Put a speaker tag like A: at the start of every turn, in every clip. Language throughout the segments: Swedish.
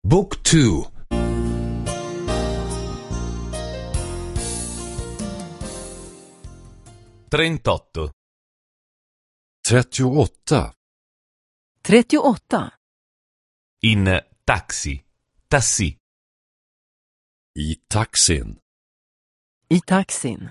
A: Book 2.
B: 38.
C: 38.
D: 38.
B: In taxi. Tassi.
C: I taxin.
D: I taxin.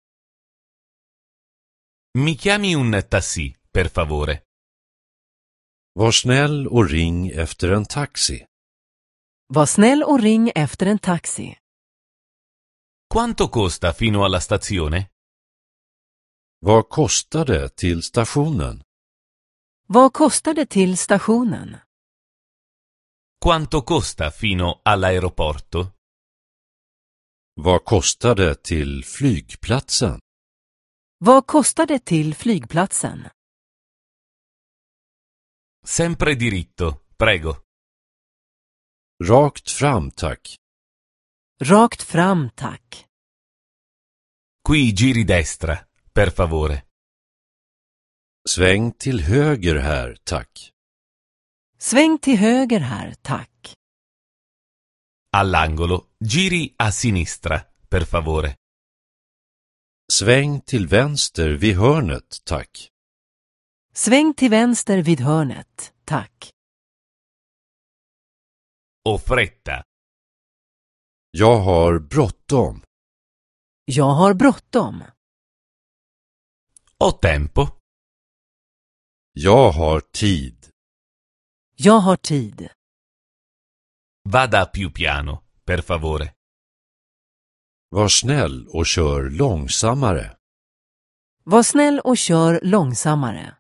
B: Mi chiami un tassi, per favore.
C: Var snäll och ring efter en taxi.
D: Var snäll och ring efter en taxi.
B: Quanto costa fino alla stazione?
C: Vad kostar det till stationen?
D: Vad kostar det till stationen?
B: Quanto costa fino all'aeroporto?
C: Vad kostar det till flygplatsen?
D: Vad kostar det till flygplatsen?
B: Sempre diritto, prego.
C: Rakt fram, tack.
D: Rakt fram, tack.
B: Qui giri destra, per favore.
C: Sväng till höger här, tack.
D: Sväng till höger här, tack.
B: All'angolo, giri a sinistra, per favore.
C: Sväng till vänster vid hörnet, tack.
D: Sväng till vänster vid hörnet, tack.
B: Ho fretta.
C: Jag har bråttom.
D: Jag har bråttom.
B: Ho tempo.
C: Jag har tid.
D: Jag har tid.
B: Vada più piano, per favore.
C: Var snäll och kör långsammare.
D: Var snäll och kör långsammare.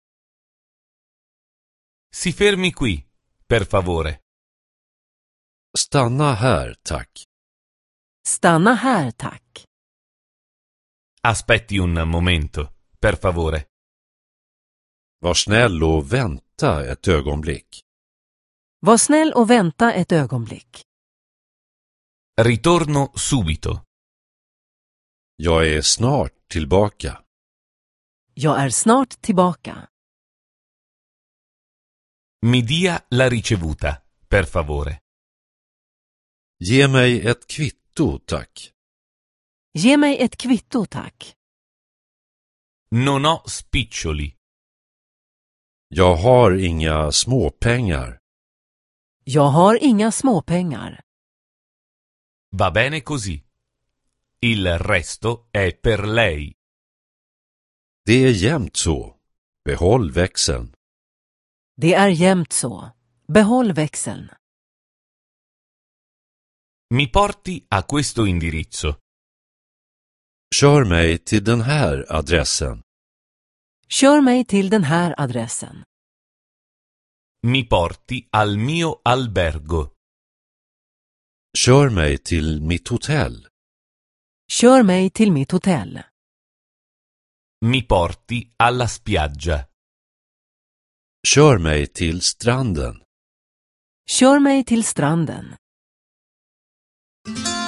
B: Si fermi qui, per favore.
C: Stanna här, tack.
D: Stanna här, tack.
B: Aspetti un momento, per favore.
C: Var snäll och vänta ett ögonblick.
D: Var snäll och vänta ett ögonblick.
B: Ritorno subito.
C: Jag är snart tillbaka.
D: Jag är snart tillbaka.
B: Mi dia la ricevuta, per favore.
C: Ge mig ett kvitto, tack.
D: Ge mig ett kvitto, tack.
B: Non ho spiccioli.
C: Jag har inga småpengar.
D: Jag har inga småpengar.
B: Va bene così. Il resto è per lei.
C: Det är jämnt så. Behåll växeln.
D: Det är jämnt så. Behåll växeln.
B: Mi porti a questo indirizzo.
C: Kör mig till den här adressen.
D: Kör mig till den här adressen.
B: Mi porti al mio albergo.
C: Kör mig till mitt hotell.
D: Kör mig till mitt hotell.
B: Mi porti alla spiaggia.
C: Kör mig till stranden.
D: Kör mig till stranden.